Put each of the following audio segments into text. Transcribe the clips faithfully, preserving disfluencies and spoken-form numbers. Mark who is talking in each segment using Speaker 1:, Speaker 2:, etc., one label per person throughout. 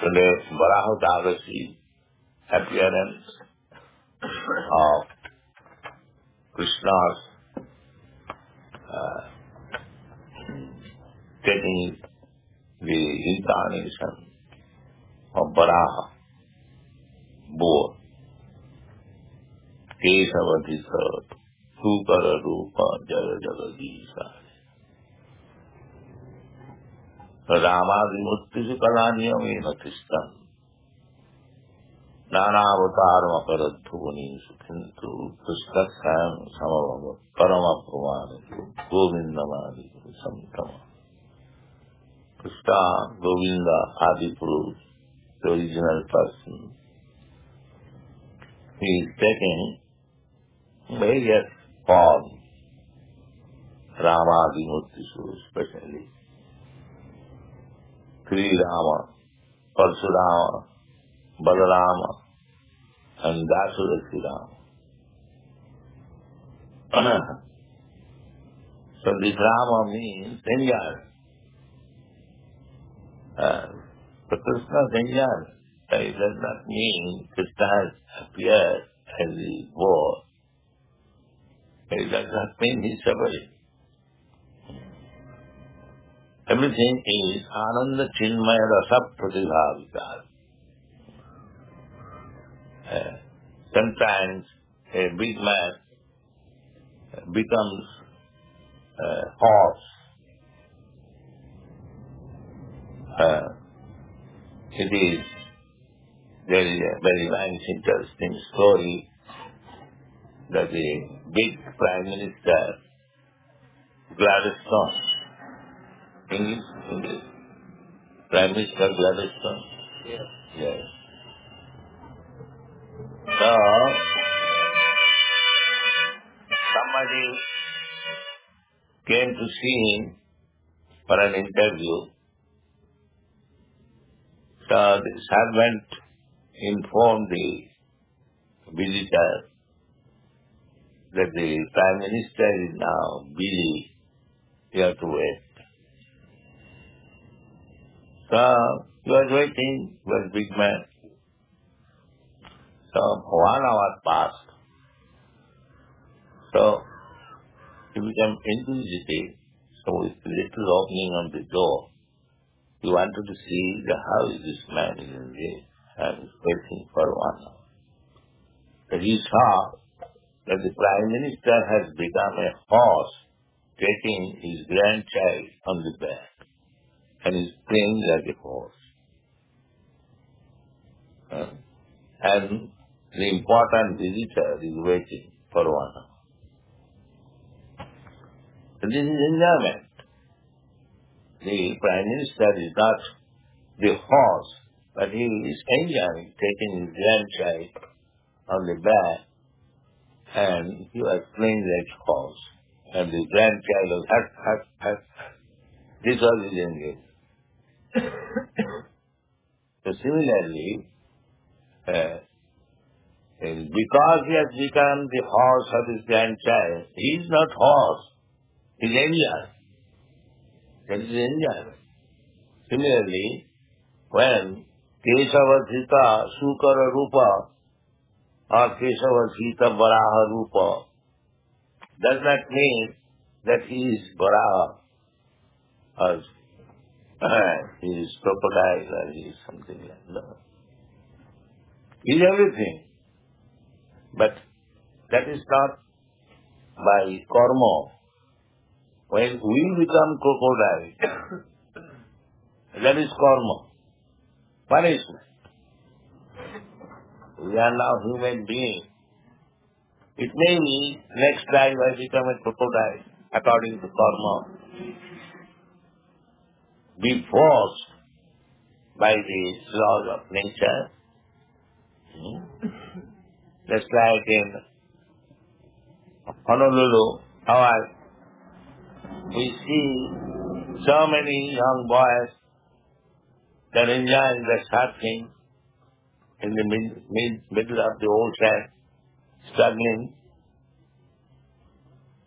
Speaker 1: Today, Varaha Dagasi appearance of Krishna's uh, taking the incarnation of Varaha, both Kesavadisa, Sukara Rupa, Jaga Jagadisa. Ramadimurti Kalaniyamena Krishnan Nanavataram Aparadhuni Sukhintu Krishnasam Samavama Parama Pramanitu Govindamadi Samtama Krishna Govinda Adipuru, the original person, he is taking various forms, Ramadimurti especially, Sri Rama, Parshurama, Balarama, and Dasudasi Rama. So this Rama means enjoy. Uh, so Krishna's enjoy. It does not mean Krishna has appeared as the boy. It does not mean he is suffering. Everything is Ananda Chinmaya Rasa Pratibhavita. Uh, sometimes a big man becomes a horse. Uh, it is, there is a very nice interesting story that the big Prime Minister Gladstone, English, English. Prime Minister Gladstone. Yes. Yes. So, somebody came to see him for an interview. So the servant informed the visitor that the Prime Minister is now busy. You have to wait. So he was waiting, he was a big man. So one hour passed. So he became inquisitive. So with the little opening of the door, he wanted to see the, how is this man is engaged and is waiting for one hour. So he saw that the Prime Minister has become a horse taking his grandchild on the back and is playing like a horse. Uh, and the important visitor is waiting for one hour. So this is enjoyment. The Prime Minister is not the horse, but he is enjoying taking his grandchild on the back and he was playing like a horse. And the grandchild was hut, hut, hut. This was his engagement. So similarly, uh, and because he has become the horse of his grandchild, he is not horse, he is enjoy. That is enjoyment. Similarly, when Kesava Sita Sukara Rupa or Kesava Sita Varaha Rupa does not mean that he is Varaha or he is crocodile or he is something like that. No. He is everything. But that is not by karma. When we become crocodile, that is karma, punishment. We are now human beings. It may be next time I become a crocodile, according to karma, be forced by the laws of nature. Hmm? Just like in Honolulu, how I, we see so many young boys that are enjoying the surfing in the mid, mid, middle of the ocean, struggling.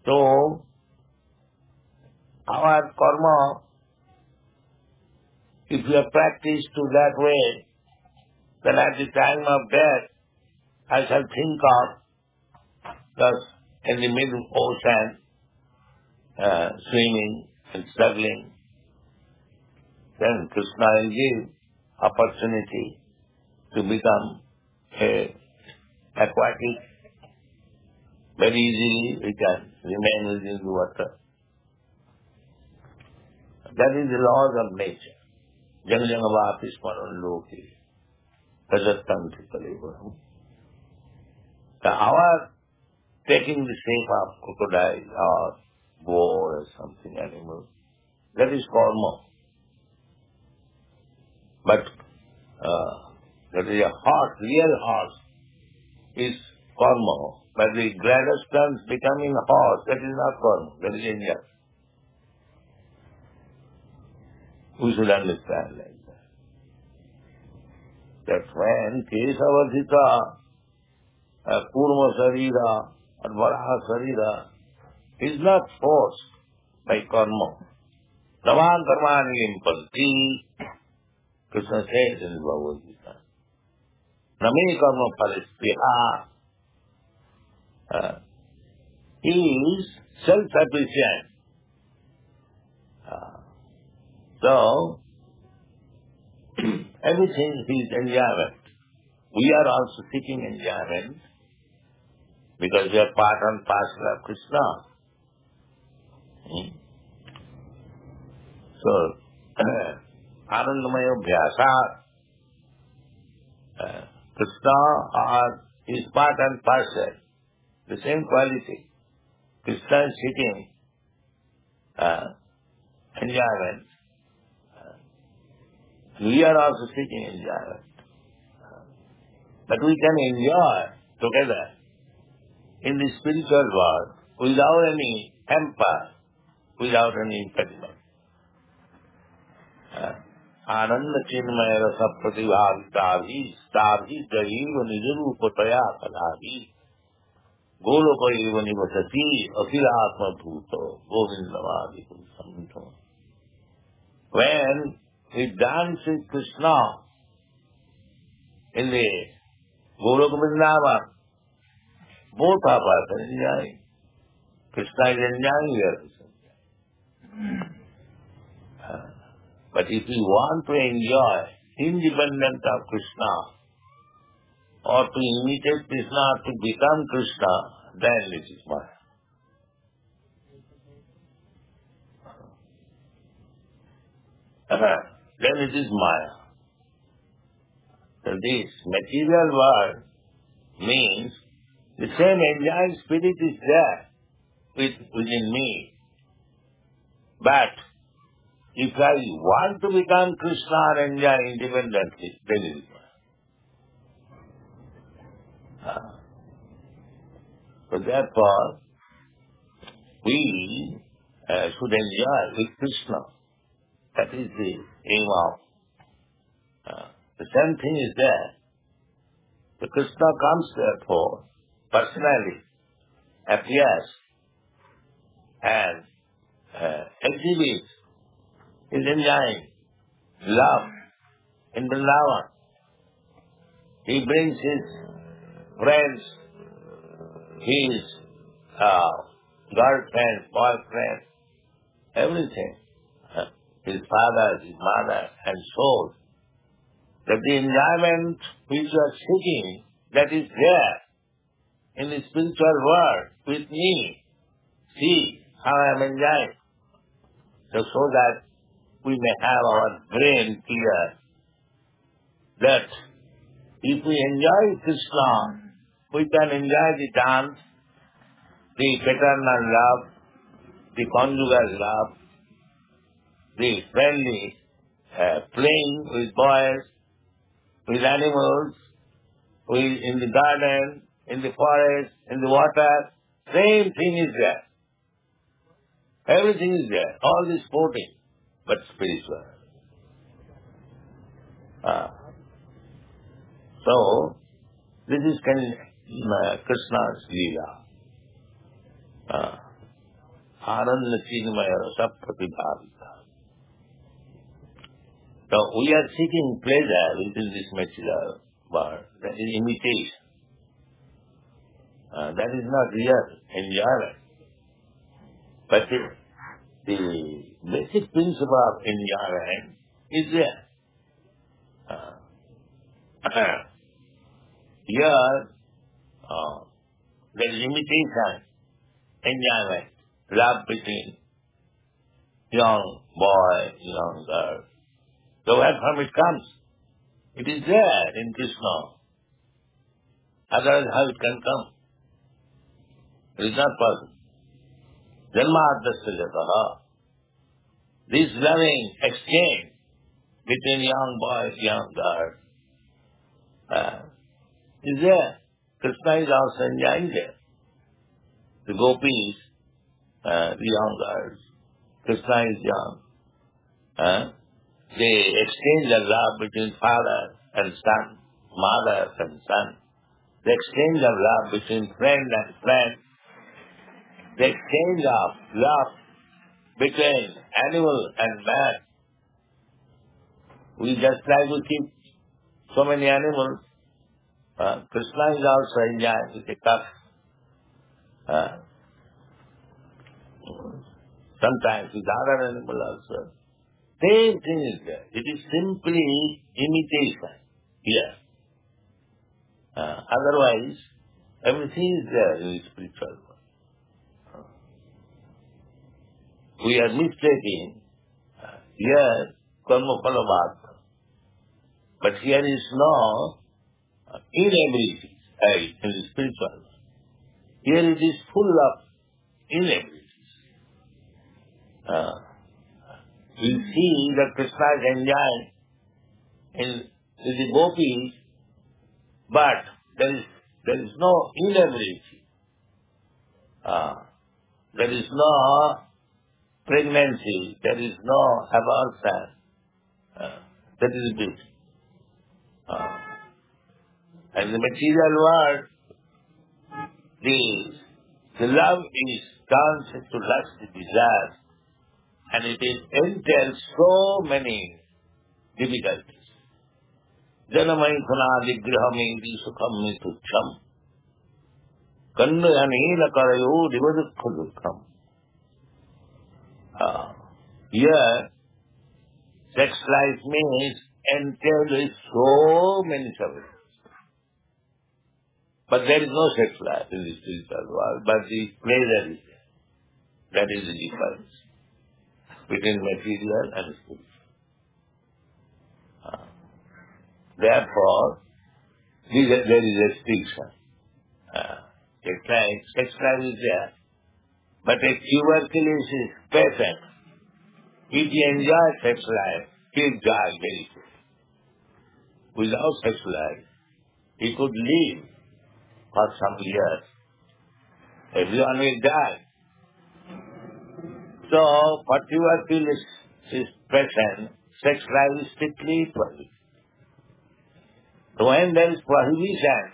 Speaker 1: So, our karma If you are practiced to that way, then at the time of death, I shall think of thus in the middle ocean, uh, swimming and struggling. Then Krishna will give opportunity to become a aquatic. Very easily we can remain within the water. That is the laws of nature. Jang jang vapi smaran loki. Tajattanti kalibham. Our taking the shape of crocodile or boar or something animal, that is karma. But uh, that is a horse, real horse, is karma. But the Gladstones becoming a horse, that is not karma, that is India. We should understand like that. That when Kesavadhita, uh, Kurma Sarira, or Varaha Sarira, is not forced by karma. Naman karmani impalti, Krishna says in Bhagavad Gita. Name karma paristiha. Uh, he is self-sufficient. Uh, so, everything is enjoyment. We are also seeking enjoyment because we are part and parcel of Krishna. Hmm? So, Anandamaya Bhyasa, uh, Krishna are, is part and parcel, the same quality. Krishna is seeking uh, enjoyment. Uh, we are also seeking enjoyment. Uh, but we can enjoy together in the spiritual world without any hamper, without any impediment. Ananda chinmaya rasa pratibhavitavi stabhi jaiva nijarupataya kadhavi goloka eva nivasati akhilatma bhuto govindavadi samto. When we dance with Krishna in the Goloka Vrindavan, both of us are enjoying. Krishna is enjoying, we are enjoying. Uh, But if we want to enjoy independent of Krishna or to imitate Krishna, to become Krishna, then it is Maya. Then it is Maya. So this material world means the same enjoying spirit is there with, within me. But if I want to become Krishna and enjoy independently, then it is uh, So therefore, we uh, should enjoy with Krishna. That is the aim of. Uh, the same thing is there. The Krishna comes therefore, personally, appears and uh, exhibits is enjoying love in Vrindavan. He brings his friends, his uh, girlfriend, boyfriend, everything. Uh, his father, his mother, and so. That the enjoyment which you are seeking, that is there in the spiritual world with me. See how I am enjoying. So, so that we may have our brain clear that if we enjoy Krishna, we can enjoy the dance, the paternal love, the conjugal love, the friendly uh, playing with boys, with animals, with, in the garden, in the forest, in the water. Same thing is there. Everything is there. All this sporting, but spiritual. Uh, so, this is uh, Krishna's Leela. Uh, Ananda Chinmaya Rasa Pratibhavita. So we are seeking pleasure within this material world. That is imitation. Uh, that is not real enjoyment. But the, the basic principle of enjoyment is there. Uh, here, uh, there is imitation, enjoyment, love between young boy, young girl. So where from it comes? It is there in Krishna. Otherwise how it can come? It is not possible. Janmadhyasya jataha. This loving exchange between young boys, young girls, uh, is there. Krishna is also enjoying there. The gopis, uh, the young girls, Krishna is young. Uh, they exchange the love between father and son, mother and son. The exchange of love between friend and friend. The exchange of love between animal and man. We just try to keep so many animals. Uh, Krishna is also enjoying with a cup. Uh, sometimes with other animal also. Same thing is there. It is simply imitation here. Uh, otherwise, everything is there in the spiritual world. We are mistaking uh, here karma phalabhata. But here is no uh, inability uh, in the spiritual world. Here it is full of inabilities. Uh, we see that Krishna is enjoying in, in the gopis, but there is there is no inability. Uh, there is no pregnancy. There is no abortion. Uh, that is it. Uh, and the material world, the, the love is turns into lust, desire, and it is entails so many difficulties. Janamaithunadi grihamedi sukham tucham. Kannayanila karayo divadukha dukkham. Uh, here, sex life means entails so many sufferings. But there is no sex life in the spiritual world, but the pleasure is there. That is the difference between material and spiritual. Uh, therefore, there is a restriction. Uh, sex life, sex life is there, but a tuberculosis patient, if he enjoys sex life, he'll die very soon. Without sex life, he could live for some years. Everyone will die. So, for tuberculosis patient, sex life is strictly prohibited. So when there is prohibition,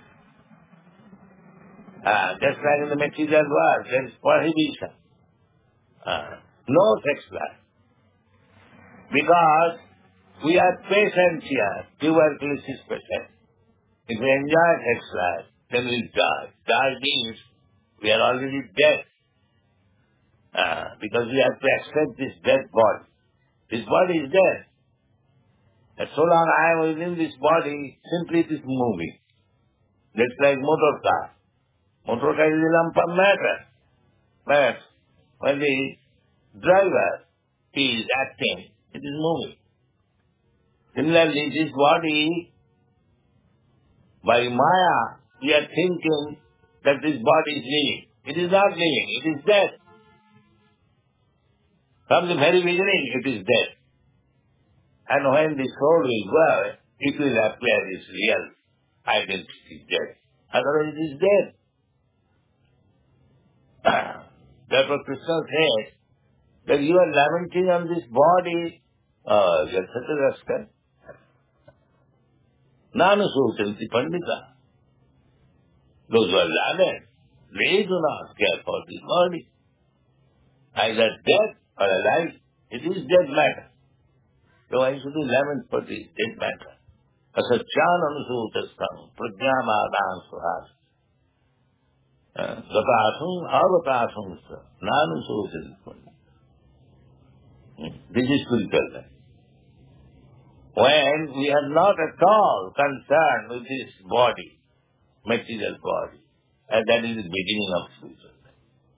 Speaker 1: uh, just like in the material world, there is prohibition. Uh, no sex life. Because we are patients here, tuberculosis patients. If we enjoy sex life, then we die. Die means we are already dead. Uh, because we have to accept this dead body. This body is dead. And so long I am within this body, simply it is moving. Just like motor car. Motor car is a lump of matter. But when the driver is acting, it is moving. Similarly, this body, by Maya, we are thinking that this body is living. It is not living, it is dead. From the very beginning, it is dead. And when the soul will go, it will appear its real identity, dead. Otherwise, it is dead. Therefore, Krishna says that you are lamenting on this body. Oh, you are such a rascal. Nanu Sutanti Pandita. Those who are learned, they do not care for this body. Either dead or alive, it is dead matter. So I should do lament for this dead matter. Asachananusutastang prajnamadam suhas. Gatasum avatasum sa nanusutastam. This is spiritual life. When we are not at all concerned with this body, material body, and that is the beginning of spiritual life.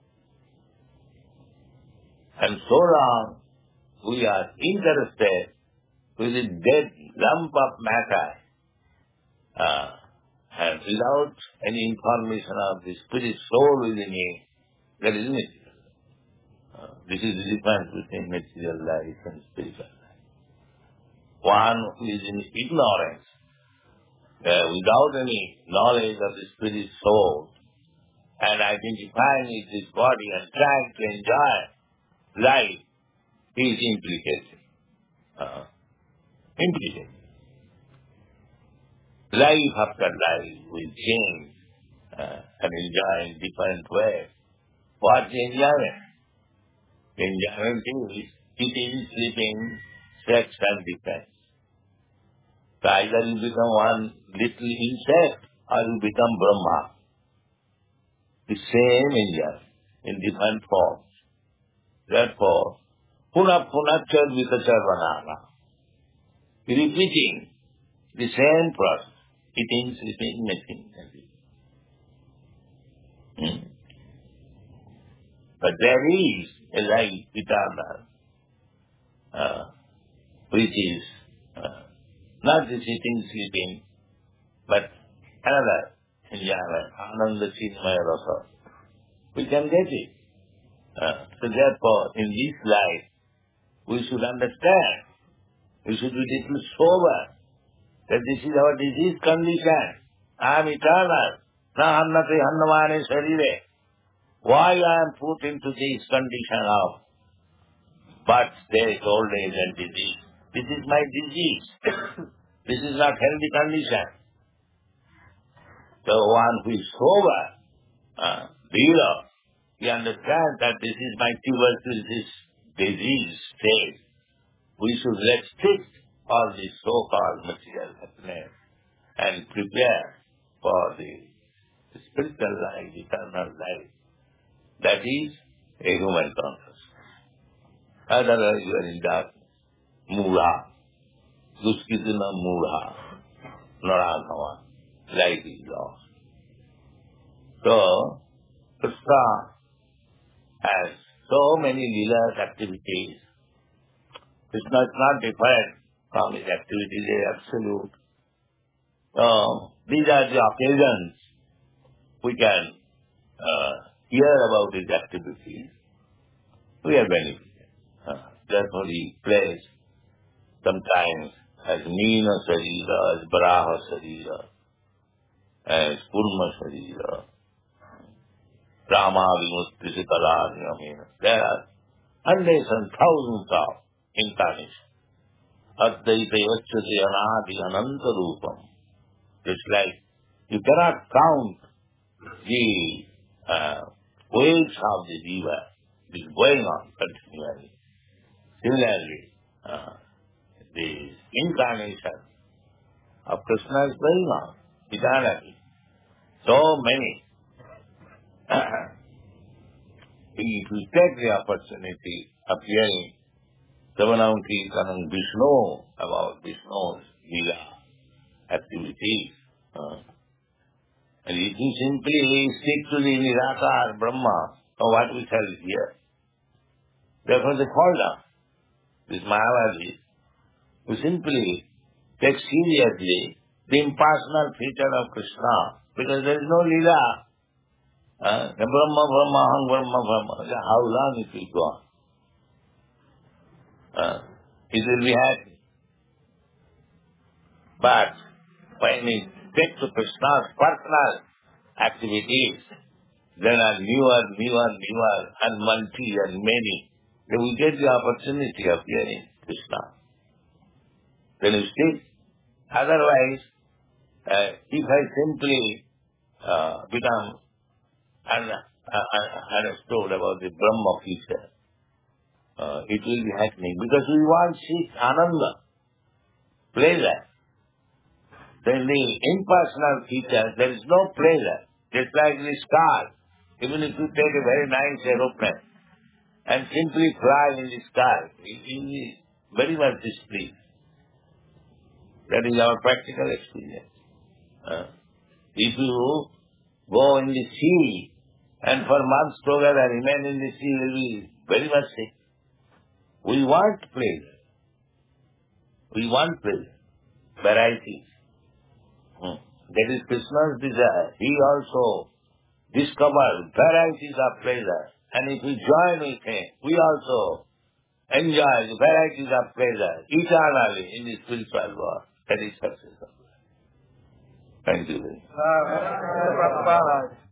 Speaker 1: And so long we are interested with the dead lump of matter, uh, and without any information of the spirit soul within me, there is material life. Uh, this is the difference between material life and spiritual life. One who is in ignorance, uh, without any knowledge of the spirit soul, and identifying with this body and trying to enjoy life, he is implicated. Uh, implicated. Life after life will change uh, and enjoy in different ways. What's the enjoyment? The enjoyment is eating, sleeping, sex and defense. So either you become one little insect or you become Brahma. The same enjoyment in different forms. Therefore, puna punachar vikacharvanana. Repeating the same process. Eating, sleeping, making. Hmm. But there is a life eternal, uh, which is uh, not the sitting, sleeping, but another enjoyment, ananda chinmaya rasa. We can get it. Uh, so therefore, in this life, we should understand, we should be little sober, that this is our disease condition. I am eternal. Na hannati hannamane sharire. Why I am put into this condition of birth, death, old age and disease? This is my disease. This is not healthy condition. So one who is sober, uh, dealer, he understands that this is my tuberculosis disease state. We should restrict all this so-called material happiness and prepare for the spiritual life, eternal life. That is a human consciousness. Otherwise you are in darkness. Mula. Duskitana mula. Naradhava. Life is lost. So, Krishna has so many leelas activities. Krishna is not different from his activities, they are absolute. So, these are the occasions we can uh, hear about his activities. We are benefited. Uh, therefore he plays sometimes as Meena Sarira, as Baraha Sarira, as Kurma Sarira, Rama Vimutri Kalarya. There are hundreds and thousands of incarnations. Advaita Yacchati Anadi Ananta Rupam. It's like you cannot count the uh, waves of the river. It is going on continually. Similarly, uh, the incarnation of Krishna is going on eternally. So many. If we take the opportunity of hearing Savanam Kirtanam Vishnu about Vishnu's Leela activities, uh, and if you simply stick to the Nirakar Brahma, or what we tell here, therefore they fall down. This Mayavadi, who simply take seriously the impersonal feature of Krishna, because there is no Leela. Uh, the Brahma, Brahma, Hang, Brahma, Brahma. How long it will go on? Uh, it will be happy. But when we take to Krishna's personal activities, there are newer, newer, newer, and multi and many. Then we get the opportunity of hearing Krishna. Then you see, otherwise, uh, if I simply uh, become un- uh, understood about the Brahma feature, uh, it will be happening because we want seek Ananda. pleasure. Then the impersonal feature, there is no pleasure. Just like the sky. Even if you take a very nice aeroplane and simply fly in the sky, it is very much displeased. That is our practical experience. Uh, if you go in the sea and for months together remain in the sea, you will be very much sick. We want pleasure. We want pleasure. Variety. Hmm. That is Krishna's desire. He also discovered varieties of pleasure. And if we join with him, we also enjoy the varieties of pleasure eternally in the spiritual world. That is success of life. Thank you very much.